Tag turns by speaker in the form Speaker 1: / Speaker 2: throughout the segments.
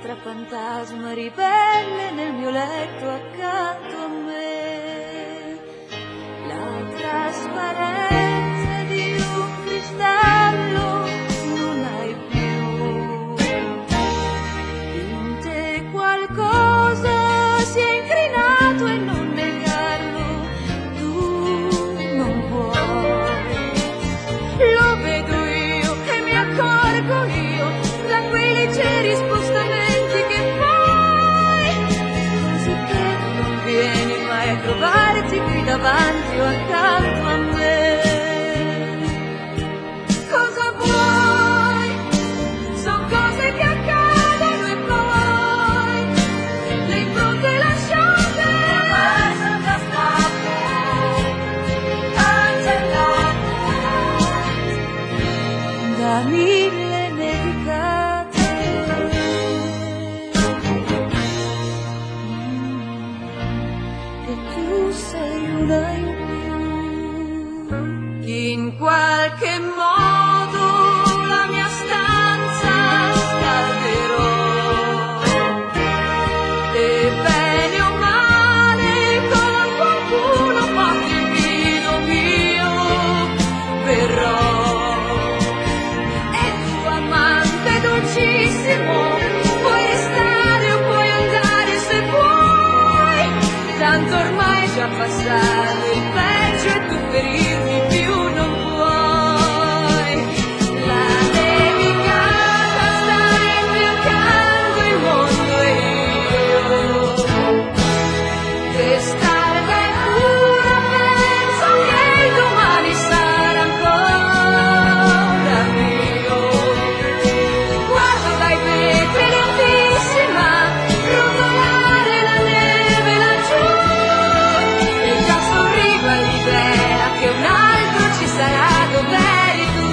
Speaker 1: un'altra fantasma ribelle nel mio letto accanto a me. La trasparenza di un cristallo non hai più. In te qualcosa si è incrinato e non negarlo tu non puoi. Lo vedo io e mi accorgo io da quei leggeri spostamenti che fai, così che non vieni mai a trovarti qui davanti o accanto a me. Cosa vuoi? Son cose che accadono e poi le impronte lasciate sono già state cancellate da mille nevicate. E tu sei una in più. In qualche modo la mia stanza scalderò e bene o male con qualcuno fatto il nido mio verrò. E tu amante dolcissimo puoi restare o puoi andare se vuoi, tanto ormai è già passato il peggio e tu ferirmi più non puoi. La nevicata sta imbiancando il mondo e io che tarda e pura penso che il domani sarà ancora mio. Guardo dai vetri lentissima rotolare la neve laggiù e già sorrido all'idea che un altro ci sarà dove eri tu.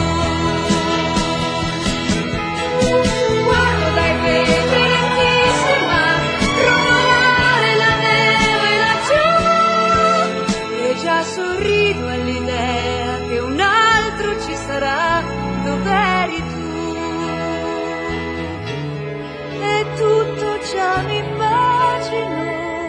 Speaker 1: Guardo dai vetri lentissima rotolare la neve laggiù e già sorrido all'idea che un altro ci sarà dove eri tu. E tutto già mi immagino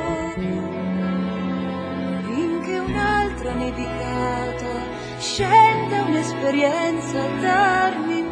Speaker 1: finché un'altra nevicata scenda un'esperienza a darmi